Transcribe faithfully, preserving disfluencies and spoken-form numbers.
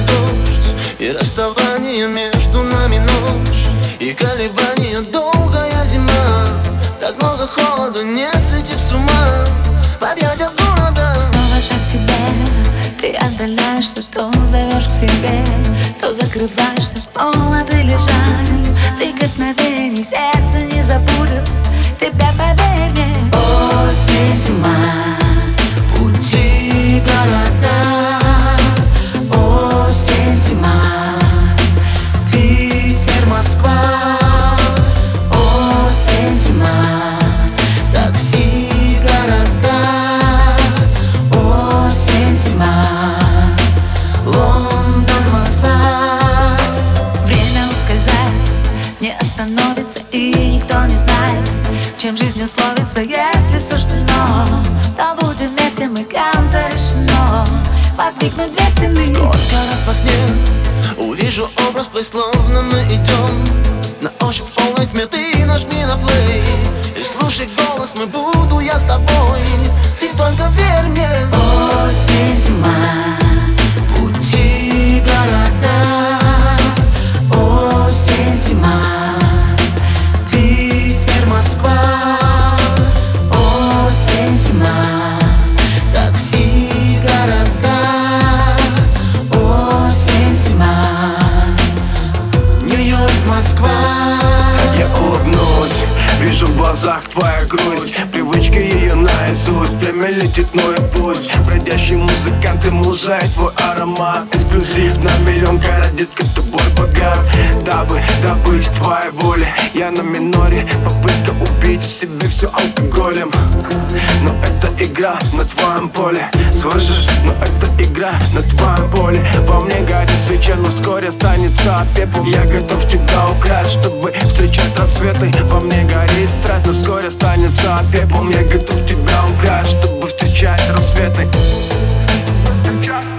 дождь, и расставание между нами ночь, и колебания долгая зима. Так много холода, не сойти с ума в объятиях города. Снова шаг к тебе, ты отдаляешься, то зовешь к себе, то закрываешься в полноты лежань. Прикосновений сердце не забудет тебя, поверь мне. Осень, зима, пути, города. Осень, зима, Питер, Москва. Осень, зима, такси, города. Осень, зима, Лондон, Москва. Время ускользает, не остановится, и никто не знает, чем жизнь условится. Если суждено, то будем вместе, мы кем-то решено воздвигнуть две стены. Сколько раз во сне увижу образ твой, словно мы идем на ощупь в полной тьме. Ты нажми на плей и слушай голос мой, буду я с тобой. Ты только верь мне. Осень, зима, пути, города. Осень, зима, Питер, Москва. Осень, зима, такси, города. Осень, зима, Нью-Йорк, Москва. Я улыбнусь, вижу в глазах твоя грусть, привычка ее наизусть. Время летит, ну и пусть. Бродящий музыкант, им лужает твой аромат. Эксклюзив на миллион городит-ка тобой богат. Дабы добыть твоей воли, я на миноре. Попытка убить в себе все алкоголем. Но это игра на твоем поле. Слышишь? Но это игра на твоем поле. Во мне горит свеча, но вскоре останется пепел. Я готов тебя украсть, чтобы встречать рассветы. Во мне горит страсть, но вскоре останется пепел. Я готов тебя украсть, чтобы встречать рассветы. Встречать